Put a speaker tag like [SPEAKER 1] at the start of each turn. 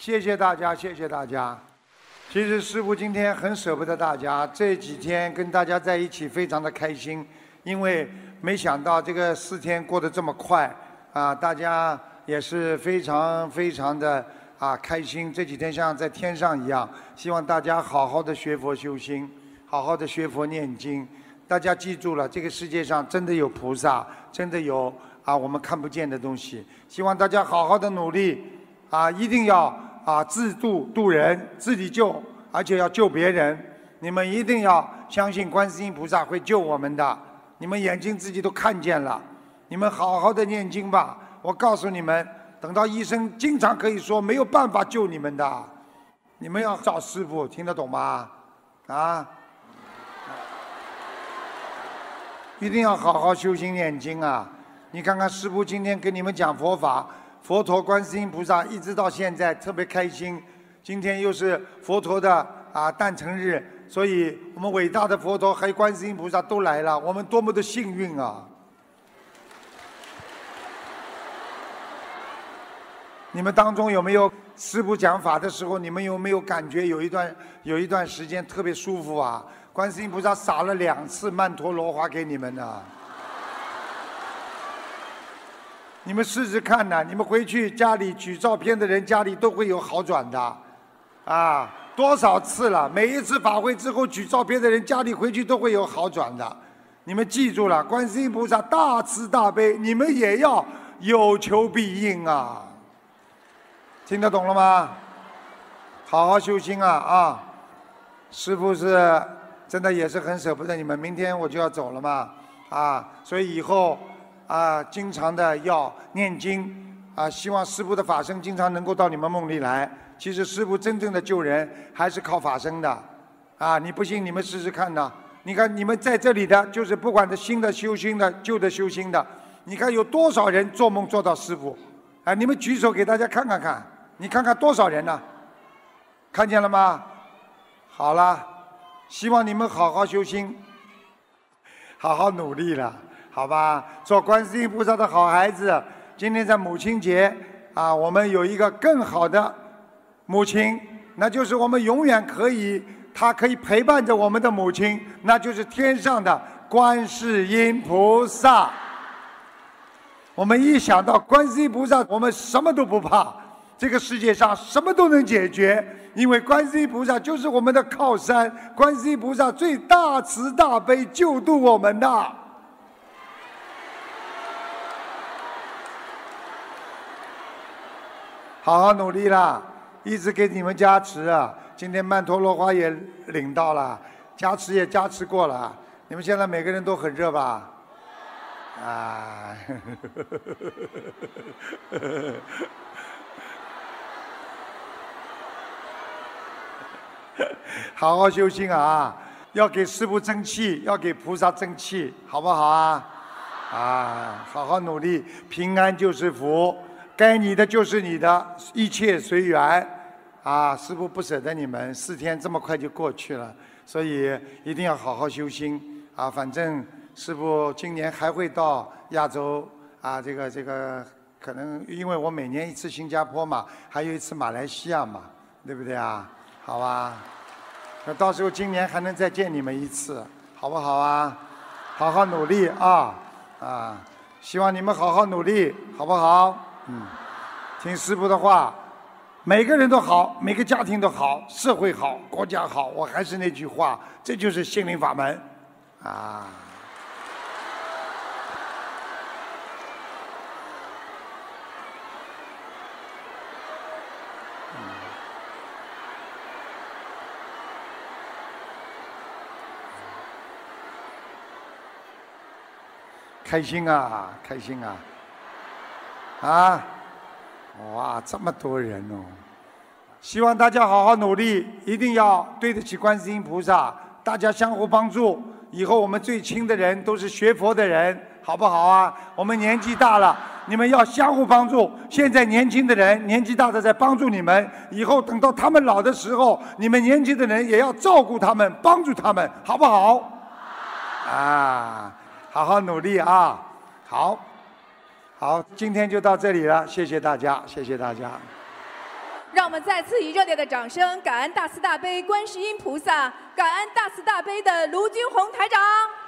[SPEAKER 1] 谢谢大家，谢谢大家。其实师父今天很舍不得大家，这几天跟大家在一起非常的开心，因为没想到这个4天过得这么快啊，大家也是非常非常的开心。这几天像在天上一样，希望大家好好的学佛修心，好好的学佛念经。大家记住了，这个世界上真的有菩萨，真的有我们看不见的东西。希望大家好好的努力一定要自度人，自己救，而且要救别人。你们一定要相信观世音菩萨会救我们的，你们眼睛自己都看见了。你们好好的念经吧，我告诉你们，等到医生经常可以说没有办法救你们的，你们要找师父，听得懂吗？一定要好好修心念经啊！你看看师父今天跟你们讲佛法，佛陀观世音菩萨一直到现在特别开心。今天又是佛陀的诞辰日，所以我们伟大的佛陀还有观世音菩萨都来了，我们多么的幸运啊！你们当中有没有师父讲法的时候，你们有没有感觉有一段时间特别舒服啊？观世音菩萨撒了2次曼陀罗花给你们呢。你们试试看呐，你们回去家里举照片的人家里都会有好转的，多少次了？每一次法会之后举照片的人家里回去都会有好转的。你们记住了，观世音菩萨大慈大悲，你们也要有求必应啊！听得懂了吗？好好修心师父是真的也是很舍不得你们，明天我就要走了嘛，所以以后经常的要念经希望师父的法身经常能够到你们梦里来。其实师父真正的救人还是靠法身的你不信你们试试看呢。你看你们在这里的，就是不管是新的修心的、旧的修心的，你看有多少人做梦做到师父你们举手给大家看看看，你看看多少人呢？看见了吗？好了，希望你们好好修心，好好努力了，好吧？做观世音菩萨的好孩子。今天在母亲节我们有一个更好的母亲，那就是我们永远她可以陪伴着我们的母亲，那就是天上的观世音菩萨。我们一想到观世音菩萨，我们什么都不怕，这个世界上什么都能解决，因为观世音菩萨就是我们的靠山，观世音菩萨最大慈大悲救度我们的。好好努力啦，一直给你们加持今天曼陀罗花也领到了，加持也加持过了，你们现在每个人都很热吧？好好修心要给师父争气，要给菩萨争气，好不好好好努力，平安就是福，该你的就是你的，一切随缘师父不舍得你们，4天这么快就过去了，所以一定要好好修心反正师父今年还会到亚洲这个可能因为我每年1次新加坡嘛，还有1次马来西亚嘛，对不对好吧，那到时候今年还能再见你们1次，好不好好好努力希望你们好好努力，好不好？听师父的话，每个人都好，每个家庭都好，社会好，国家好。我还是那句话，这就是心灵法门开心开心哇，这么多人哦！希望大家好好努力，一定要对得起观世音菩萨，大家相互帮助。以后我们最亲的人都是学佛的人，好不好我们年纪大了，你们要相互帮助。现在年轻的人、年纪大的在帮助你们，以后等到他们老的时候，你们年轻的人也要照顾他们，帮助他们，好不好？好好努力好，今天就到这里了，谢谢大家，谢谢大家。
[SPEAKER 2] 让我们再次以热烈的掌声感恩大慈大悲观世音菩萨，感恩大慈大悲的卢军红台长。